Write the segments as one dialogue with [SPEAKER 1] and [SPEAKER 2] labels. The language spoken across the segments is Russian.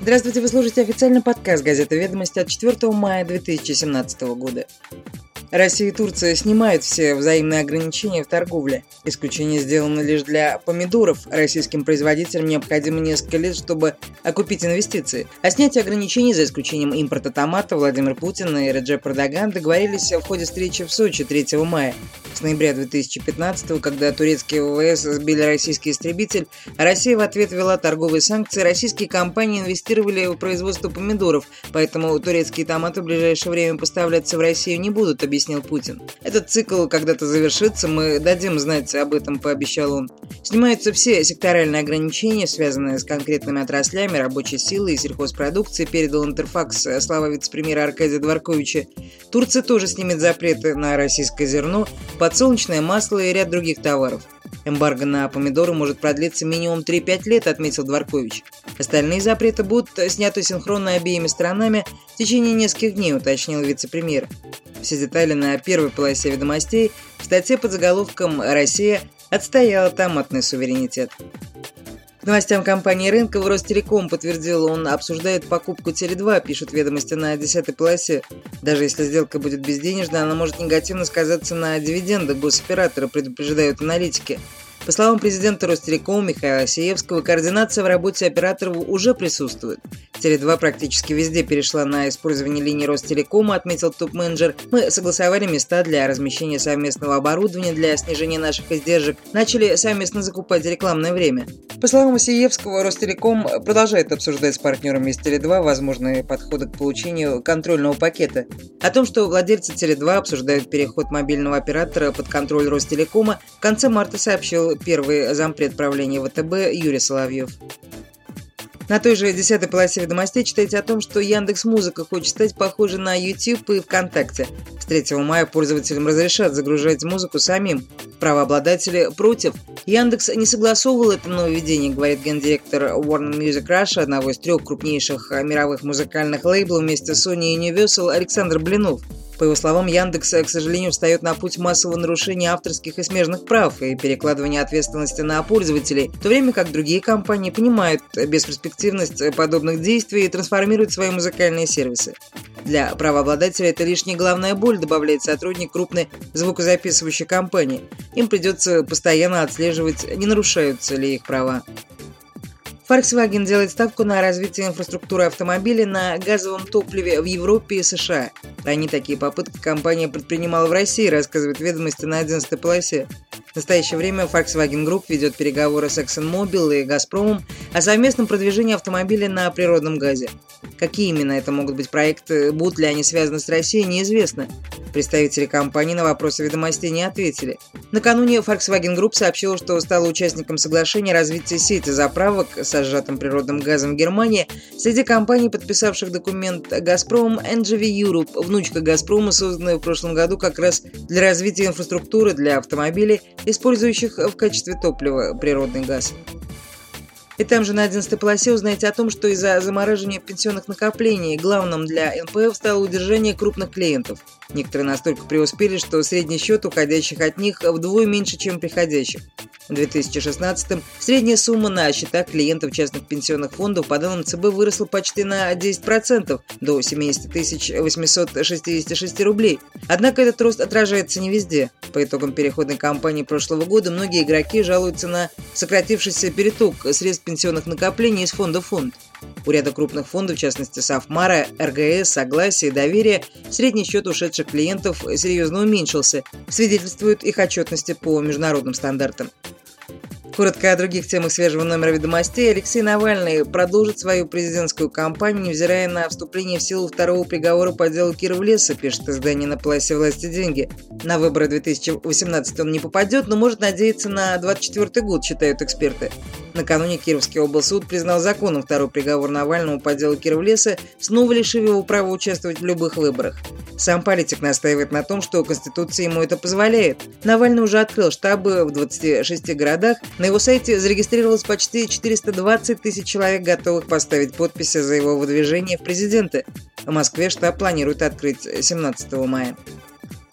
[SPEAKER 1] Здравствуйте, вы слушаете официальный подкаст газеты «Ведомости» от 4 мая 2017 года. Россия и Турция снимают все взаимные ограничения в торговле. Исключение сделано лишь для помидоров. Российским производителям необходимо несколько лет, чтобы окупить инвестиции. О снятии ограничений, за исключением импорта томата, Владимир Путин и Реджеп Эрдоган договорились в ходе встречи в Сочи 3 мая. С ноября 2015-го, когда турецкие ВВС сбили российский истребитель, а Россия в ответ ввела торговые санкции, российские компании инвестировали в производство помидоров, поэтому турецкие томаты в ближайшее время поставляться в Россию не будут, объяснил Путин. Этот цикл когда-то завершится, мы дадим знать об этом, пообещал он. Снимаются все секторальные ограничения, связанные с конкретными отраслями, рабочей силой и сельхозпродукцией, передал Интерфакс слова вице-премьера Аркадия Дворковича. Турция тоже снимет запреты на российское зерно, подсолнечное масло и ряд других товаров. Эмбарго на помидоры может продлиться минимум 3-5 лет, отметил Дворкович. Остальные запреты будут сняты синхронно обеими сторонами в течение нескольких дней, уточнил вице-премьер. Все детали на первой полосе «Ведомостей» в статье под заголовком «Россия отстояла томатный суверенитет». К новостям компании рынка Ростелеком подтвердил, он обсуждает покупку Теле2, пишут «Ведомости» на 10-й полосе. Даже если сделка будет безденежной, она может негативно сказаться на дивидендах госоператора, предупреждают аналитики. По словам президента Ростелеком Михаила Сиевского, координация в работе операторов уже присутствует. Теле2 практически везде перешла на использование линий Ростелекома, отметил топ-менеджер. Мы согласовали места для размещения совместного оборудования для снижения наших издержек, начали совместно закупать рекламное время. По словам Сиевского, Ростелеком продолжает обсуждать с партнерами из Теле2 возможные подходы к получению контрольного пакета. О том, что владельцы Теле2 обсуждают переход мобильного оператора под контроль Ростелекома, в конце марта сообщил первый зампред правления ВТБ Юрий Соловьев. На той же 10-й полосе «Ведомостей» читайте о том, что Яндекс.Музыка хочет стать похожей на YouTube и ВКонтакте. С 3 мая пользователям разрешат загружать музыку самим. Правообладатели против. Яндекс не согласовывал это нововведение, говорит гендиректор Warner Music Russia, одного из 3 крупнейших мировых музыкальных лейблов вместе с Sony и Universal, Александр Блинов. По его словам, Яндекс, к сожалению, встает на путь массового нарушения авторских и смежных прав и перекладывания ответственности на пользователей, в то время как другие компании понимают бесперспективность подобных действий и трансформируют свои музыкальные сервисы. Для правообладателя это лишь не главная боль, добавляет сотрудник крупной звукозаписывающей компании. Им придется постоянно отслеживать, не нарушаются ли их права. Volkswagen делает ставку на развитие инфраструктуры автомобилей на газовом топливе в Европе и США. Ранее такие попытки компания предпринимала в России, рассказывает «Ведомости» на 11-й полосе. В настоящее время Volkswagen Group ведет переговоры с ExxonMobil и «Газпромом» о совместном продвижении автомобилей на природном газе. Какие именно это могут быть проекты, будут ли они связаны с Россией, неизвестно. Представители компании на вопросы «Ведомостей» не ответили. Накануне Volkswagen Group сообщила, что стала участником соглашения о развитии сети заправок со сжатым природным газом в Германии. Среди компаний, подписавших документ «Газпром», NGV Europe, внучка «Газпрома», созданная в прошлом году как раз для развития инфраструктуры для автомобилей, использующих в качестве топлива природный газ. И там же на 11-й полосе узнаете о том, что из-за замораживания пенсионных накоплений главным для НПФ стало удержание крупных клиентов. Некоторые настолько преуспели, что средний счет уходящих от них вдвое меньше, чем приходящих. В 2016-м средняя сумма на счетах клиентов частных пенсионных фондов по данным ЦБ выросла почти на 10%, до 70 866 рублей. Однако этот рост отражается не везде. По итогам переходной кампании прошлого года многие игроки жалуются на сократившийся переток средств пенсионных накоплений из фонда в фонд. У ряда крупных фондов, в частности Сафмара, РГС, Согласие, Доверие, средний счет ушедших клиентов серьезно уменьшился, свидетельствует их отчетности по международным стандартам. Коротко о других темах свежего номера «Ведомостей». Алексей Навальный продолжит свою президентскую кампанию, невзирая на вступление в силу второго приговора по делу Кировлеса, пишет издание «На полосе власти деньги». На выборы 2018 он не попадет, но может надеяться на 2024 год, считают эксперты. Накануне Кировский облсуд признал законом второй приговор Навальному по делу Кировлеса, снова лишив его права участвовать в любых выборах. Сам политик настаивает на том, что Конституция ему это позволяет. Навальный уже открыл штабы в 26 городах. На его сайте зарегистрировалось почти 420 тысяч человек, готовых поставить подписи за его выдвижение в президенты. В Москве штаб планирует открыть 17 мая.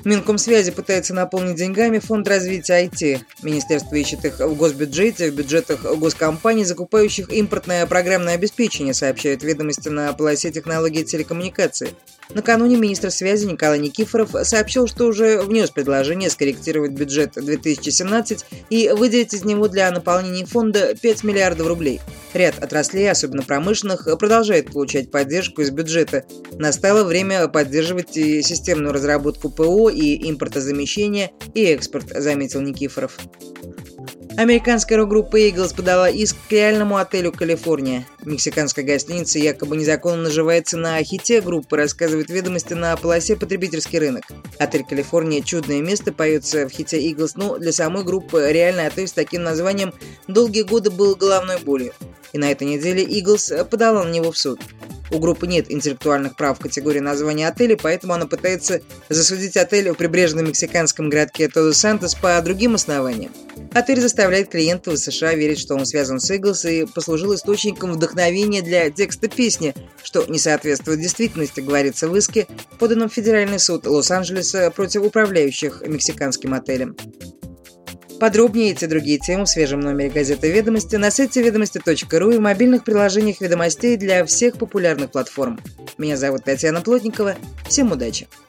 [SPEAKER 1] Минкомсвязи пытается наполнить деньгами фонд развития IT. Министерство ищет их в госбюджете, в бюджетах госкомпаний, закупающих импортное программное обеспечение, сообщают ведомости на полосе технологий и телекоммуникаций. Накануне министр связи Николай Никифоров сообщил, что уже внес предложение скорректировать бюджет 2017 и выделить из него для наполнения фонда 5 миллиардов рублей. Ряд отраслей, особенно промышленных, продолжает получать поддержку из бюджета. Настало время поддерживать и системную разработку ПО, и импортозамещение, и экспорт, заметил Никифоров. Американская рок-группа Eagles подала иск к реальному отелю «Калифорния». Мексиканская гостиница якобы незаконно наживается на хите группы, рассказывают ведомости на полосе «Потребительский рынок». Отель «Калифорния» — чудное место, поется в хите Eagles, но для самой группы реальный отель с таким названием долгие годы был головной болью. И на этой неделе Eagles подала на него в суд. У группы нет интеллектуальных прав в категории названия отеля, поэтому она пытается засудить отель в прибрежном мексиканском городке Тодос-Сантос по другим основаниям. Отель заставляет клиентов из США верить, что он связан с Eagles и послужил источником вдохновения для текста песни, что не соответствует действительности, говорится в иске, поданном в Федеральный суд Лос-Анджелеса против управляющих мексиканским отелем. Подробнее эти и другие темы в свежем номере газеты «Ведомости» на сайте ведомости.ру и в мобильных приложениях «Ведомостей» для всех популярных платформ. Меня зовут Татьяна Плотникова. Всем удачи!